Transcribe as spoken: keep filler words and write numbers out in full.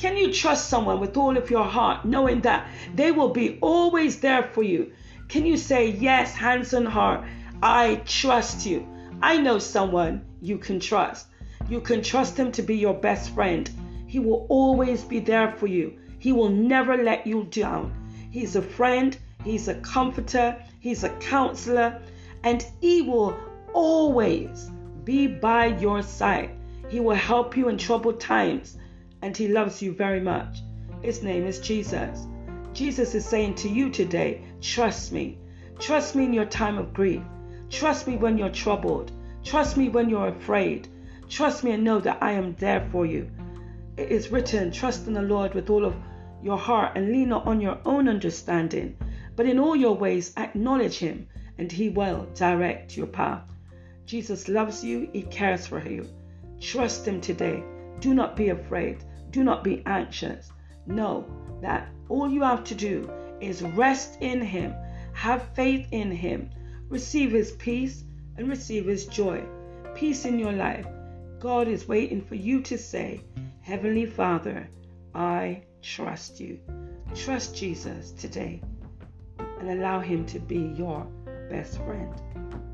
Can you trust someone with all of your heart, knowing that they will be always there for you? Can you say, yes, hands on heart, I trust you? I know someone you can trust. You can trust him to be your best friend. He will always be there for you. He will never let you down. He's a friend. He's a comforter. He's a counselor. And he will always be by your side. He will help you in troubled times. And he loves you very much. His name is Jesus. Jesus is saying to you today, trust me. Trust me in your time of grief. Trust me when you're troubled. Trust me when you're afraid. Trust me and know that I am there for you. It is written, trust in the Lord with all of your heart and lean not on your own understanding, but in all your ways acknowledge him and he will direct your path. Jesus loves you. He cares for you. Trust him today. Do not be afraid. Do not be anxious. Know that all you have to do is rest in him. Have faith in him. Receive his peace and receive his joy. Peace in your life. God is waiting for you to say, Heavenly Father, I trust you. Trust Jesus today and allow him to be your best friend.